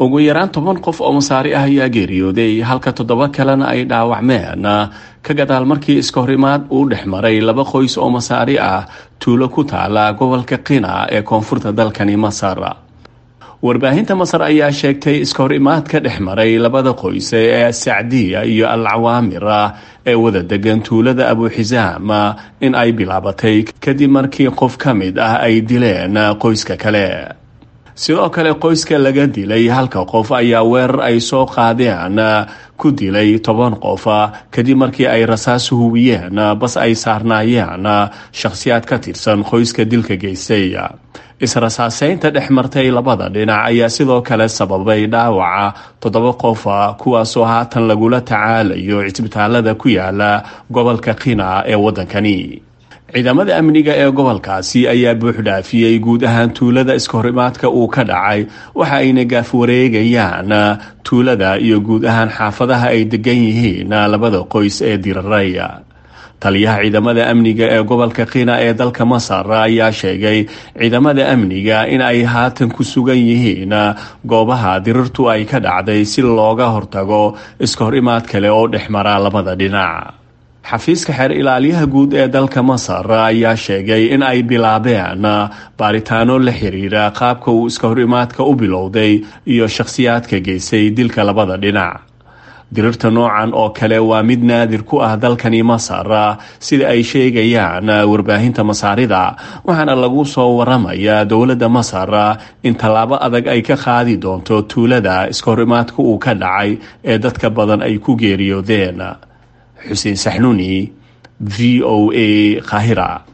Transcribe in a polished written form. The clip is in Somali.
ugu yaraan 10 qof oo masaari ah ayaa geeriyooday halka 7 kalena ay dhaawacmeen ka gadaal markii iska horimaad uu dhexmaray 2 qoys oo masaari ah tuulo ku taala gobolka Qina ee koonfurta dalkani Masar. warbaahinta Masar ayaa sheegtay iska horimaad ka dhexmaray 2 qoys ee Saacdiya iyo Al-Awaamir ee wada degan tuulada Abu Xizaam in ay bilaabatay kadib markii qof ka mid ah ay dileen qoyska kale. sidoo kale qoyska laga dilay halka qof ayaa weerar ay soo qaadeen ku dilay 10 qof kadib markii ay rasaas hubiyeen bas ay saarnaayeen shakhsiyaad ka tirsan qoyska dilka geystay. israsaaseynta dhexmartay labada dhinac ayaa sidoo kale sababay dhaawaca 7 qof kuwaasoo haatan lagula tacaalayo cisbitaalada ku yaala gobolka Qina ee wadankani. ciidamada amniga ee gobolkaasi ayaa buuxdhaafiyay guud ahaan tuulada iska horimaadka uu ka dhacay waxa ayna gaaf wareegayaan tuulada iyo guud ahaan xaafadaha ay degan yihiin labada qoys ee diraray. taliyaha ciidamada amniga ee gobolka Qina ee dalka Masar ayaa sheegay ciidamada amniga in ay haatan ku sugan yihiin goobaha dirirtu ay ka dhacday si looga hortago iska horimaad kale oo dhexmara labada dhinac. xafiiska xeer ilaaliyaha guud ee dalka Masar ayaa sheegay in ay bilaabeen baaritaano la xiriira qaabka uu iska horimaadka u bilowday iyo shakhsiyaadka geystay dilka labada dhinac. dirirta noocan oo kale waa mid naadir ku ah dalkani Masar sida ay sheegayaan warbaahinta Masaarida, waxaana lagu soo waramayaa dowladda Masar in tallaabo adag ay ka qaadi doonto tuulada iska horimaadka uu ka dhacay ee dadka badan ay ku geeriyoodeen. Xuseen Saxnuuni, VOA, Qaahira.